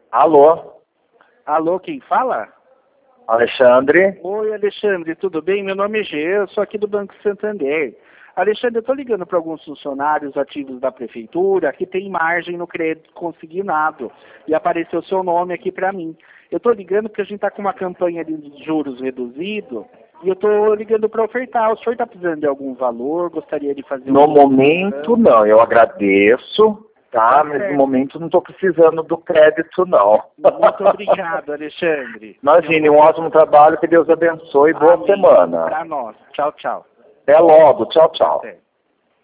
Alô, Alô, quem fala? Alexandre? Oi, Alexandre, tudo bem? Meu nome é Jean, eu sou aqui do Banco Santander. Alexandre, eu estou ligando para alguns funcionários ativos da prefeitura que tem margem no crédito consignado e apareceu seu nome aqui para mim. Eu estou ligando porque a gente está com uma campanha de juros reduzido e eu estou ligando para ofertar. O senhor está precisando de algum valor? Gostaria de fazer No momento não, eu agradeço, tá? Mas no momento não estou precisando do crédito não. Muito obrigado, Alexandre. Imagine, um ótimo trabalho, que Deus abençoe, boa semana. Para nós. Tchau, tchau. Até logo, tchau, tchau. Até.